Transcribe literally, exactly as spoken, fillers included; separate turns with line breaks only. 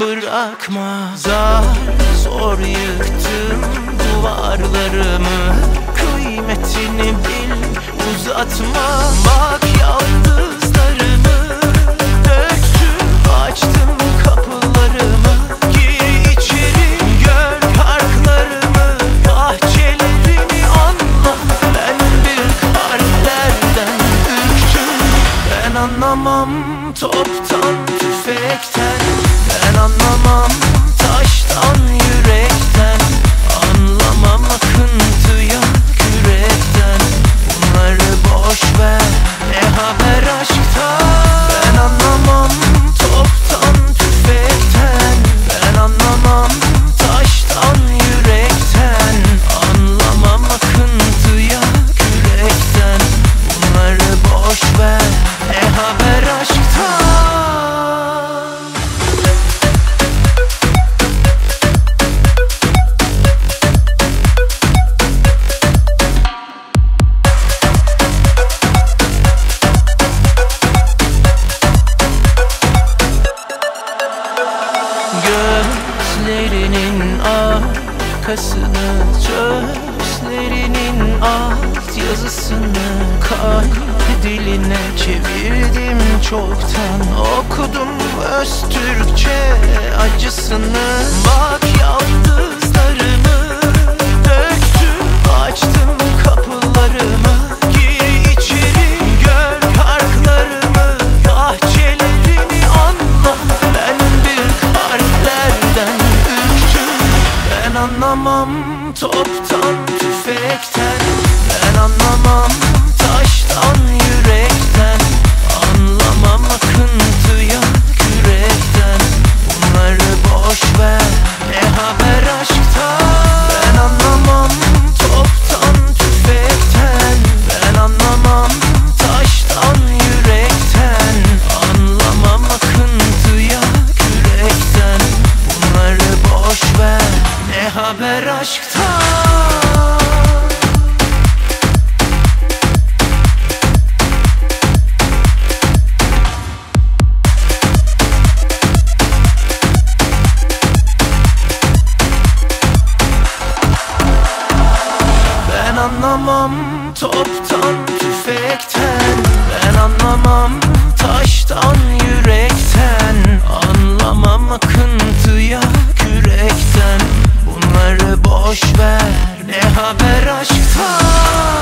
bırakma. Zar zor yıktım duvarlarımı, kıymetini bil, uzatma. Bak yaldızlarımı döktüm, açtım kapılarımı. Gir içeri gör parklarımı, bahçelerimi anla. Ben bir kalplerden ürktüm. Ben anlamam toptan tüfekten, ben anlamam taştan yürekten, anlamam akıntıya kürekten. Bunları boş ver, ne haber aşktan. Ben anlamam toptan tüfekten, ben anlamam taştan yürekten, anlamam akıntıya kürekten. Bunları boş ver, ne haber aşktan. Gözlerinin arkasını, sözlerinin alt yazısını kalp diline çevirdim çoktan. Okudum Öztürkçe acısını. Bak yaldızlarımı döktüm, açtım kapılarımı. Gir içeri gör parklarımı, bahçelerimi anla. Ben bir kalplerden ürktüm. Ben anlamam toptan tüfekten, ben anlamam taştan yürekten, anlamam akıntıya kürekten. Bunları boş ver, ne haber aşktan. Ben anlamam toptan tüfekten, ben anlamam taştan yürekten, anlamam akıntıya kürekten. Bunları boş ver, ne haber aşktan. Ben anlamam toptan tüfekten, ben anlamam taştan yürekten, anlamam akıntıya kürekten. Bunları boş ver, ne haber aşktan.